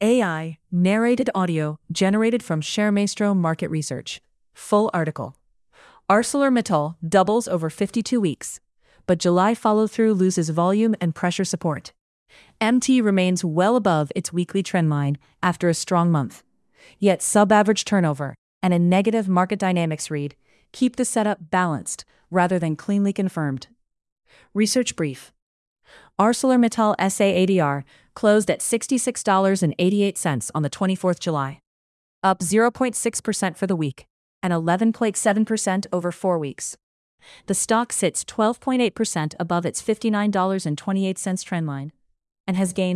AI, narrated audio, generated from ShareMaestro Market Research. Full article. ArcelorMittal doubles over 52 weeks, but July follow-through loses volume and pressure support. MT remains well above its weekly trend line after a strong month. Yet sub-average turnover and a negative market dynamics read keep the setup balanced rather than cleanly confirmed. Research brief. ArcelorMittal SA ADR closed at $66.88 on the 24th July, up 0.6% for the week and 11.7% over 4 weeks. The stock sits 12.8% above its $59.28 trendline and has gained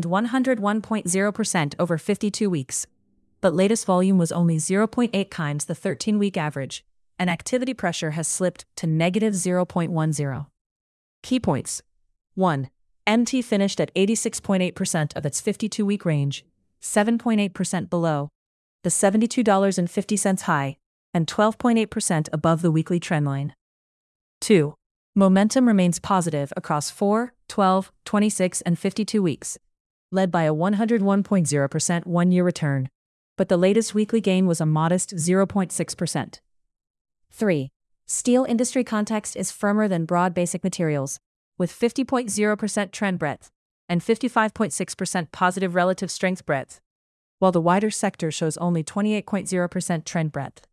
101.0% over 52 weeks. But latest volume was only 0.8 times the 13-week average, and activity pressure has slipped to negative 0.10. Key points. 1. MT finished at 86.8% of its 52-week range, 7.8% below the $72.50 high, and 12.8% above the weekly trendline. 2. Momentum remains positive across 4, 12, 26, and 52 weeks, led by a 101.0% one-year return, but the latest weekly gain was a modest 0.6%. 3. Steel industry context is firmer than broad basic materials, with 50.0% trend breadth and 55.6% positive relative strength breadth, while the wider sector shows only 28.0% trend breadth.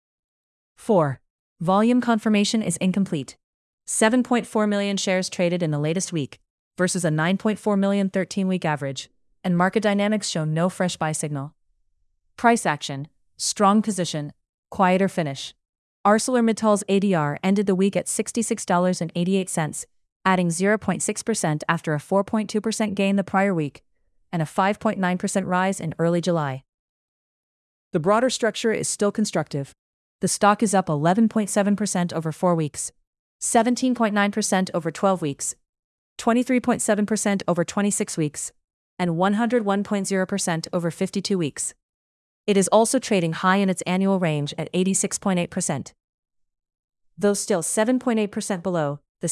4. Volume confirmation is incomplete. 7.4 million shares traded in the latest week, versus a 9.4 million 13-week average, and market dynamics show no fresh buy signal. Price action, strong position, quieter finish. ArcelorMittal's ADR ended the week at $66.88, adding 0.6% after a 4.2% gain the prior week, and a 5.9% rise in early July. The broader structure is still constructive. The stock is up 11.7% over 4 weeks, 17.9% over 12 weeks, 23.7% over 26 weeks, and 101.0% over 52 weeks. It is also trading high in its annual range at 86.8%, though still 7.8% below the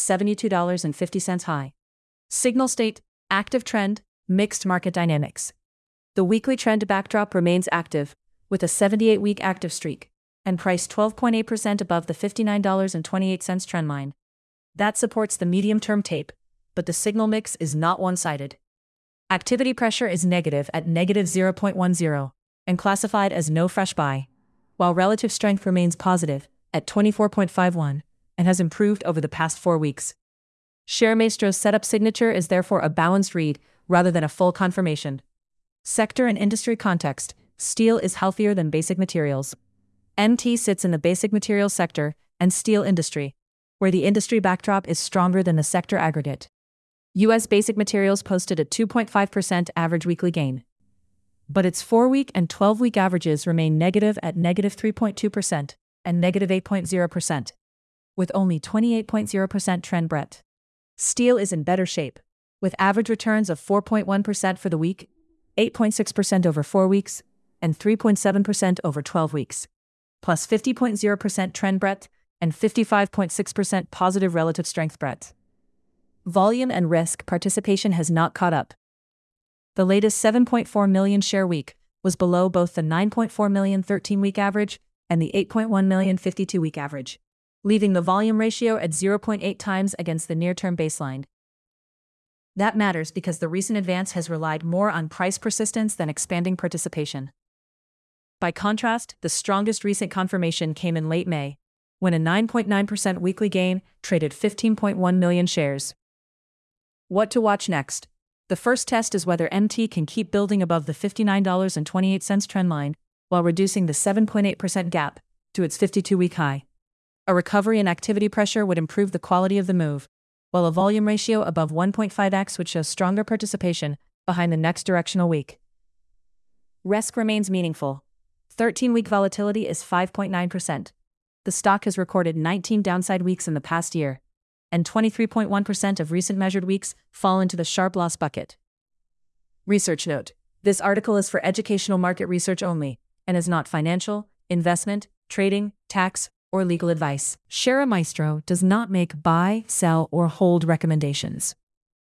$72.50 high. Signal state, active trend, mixed market dynamics. The weekly trend backdrop remains active, with a 78-week active streak, and priced 12.8% above the $59.28 trendline. That supports the medium-term tape, but the signal mix is not one-sided. Activity pressure is negative at negative 0.10, and classified as no fresh buy, while relative strength remains positive at 24.51 and has improved over the past 4 weeks. ShareMaestro's setup signature is therefore a balanced read rather than a full confirmation. Sector and industry context, steel is healthier than basic materials. MT sits in the basic materials sector and steel industry, where the industry backdrop is stronger than the sector aggregate. U.S. basic materials posted a 2.5% average weekly gain, but its 4-week and 12-week averages remain negative at negative 3.2% and negative 8.0%, with only 28.0% trend breadth. Steel is in better shape, with average returns of 4.1% for the week, 8.6% over 4 weeks, and 3.7% over 12 weeks, plus 50.0% trend breadth and 55.6% positive relative strength breadth. Volume and risk participation has not caught up. The latest 7.4 million share week was below both the 9.4 million 13-week average and the 8.1 million 52-week average, leaving the volume ratio at 0.8 times against the near-term baseline. That matters because the recent advance has relied more on price persistence than expanding participation. By contrast, the strongest recent confirmation came in late May, when a 9.9% weekly gain traded 15.1 million shares. What to watch next? The first test is whether MT can keep building above the $59.28 trendline while reducing the 7.8% gap to its 52-week high. A recovery in activity pressure would improve the quality of the move, while a volume ratio above 1.5x would show stronger participation behind the next directional week. Risk remains meaningful. 13-week volatility is 5.9%. The stock has recorded 19 downside weeks in the past year, and 23.1% of recent measured weeks fall into the sharp loss bucket. Research note: this article is for educational market research only, and is not financial, investment, trading, tax, or legal advice. ShareMaestro does not make buy, sell, or hold recommendations.